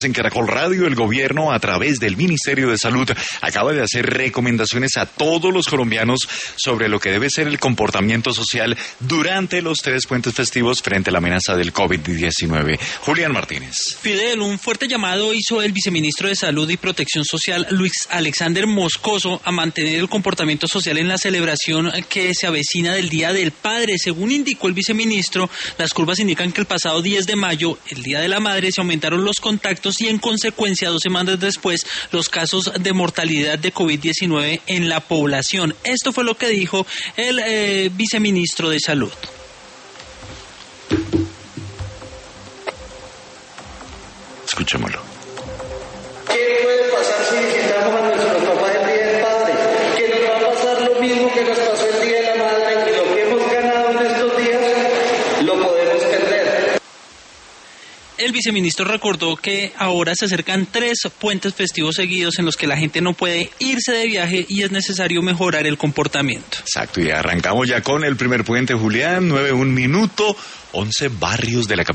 En Caracol Radio, el gobierno, a través del Ministerio de Salud, acaba de hacer recomendaciones a todos los colombianos sobre lo que debe ser el comportamiento social durante los 3 puentes festivos frente a la amenaza del COVID-19. Julián Martínez. Fidel, un fuerte llamado hizo el viceministro de Salud y Protección Social, Luis Alexander Moscoso, a mantener el comportamiento social en la celebración que se avecina del Día del Padre. Según indicó el viceministro, las curvas indican que el pasado 10 de mayo, el Día de la Madre, se aumentaron los contactos y en consecuencia 2 semanas después los casos de mortalidad de COVID-19 en la población. Esto fue lo que dijo el viceministro de Salud. Escuchémoslo. ¿Qué puede pasar si visitamos a nuestros papás el Día del Padre? Que nos va a pasar lo mismo que nos pasó el Día de la Madre, y lo que hemos ganado en estos días lo podemos perder. El viceministro recordó que ahora se acercan 3 puentes festivos seguidos en los que la gente no puede irse de viaje y es necesario mejorar el comportamiento. Exacto, y arrancamos ya con el primer puente, Julián, 9:01, 11 barrios de la capital.